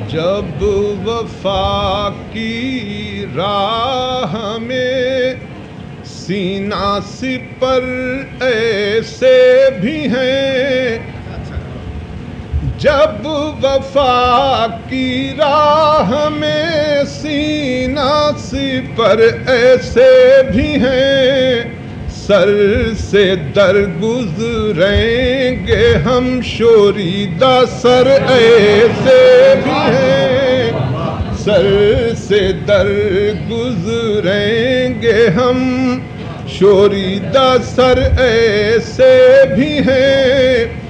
जब वफा की राह में सीना सिपर ऐसे भी हैं, जब वफा की राह में सीना सिपर ऐसे भी हैं, सर से दर गुजरेंगे हम शोरीदा सर ऐसे भी हैं, सर से दर गुजरेंगे हम शोरीदा सर ऐसे भी हैं।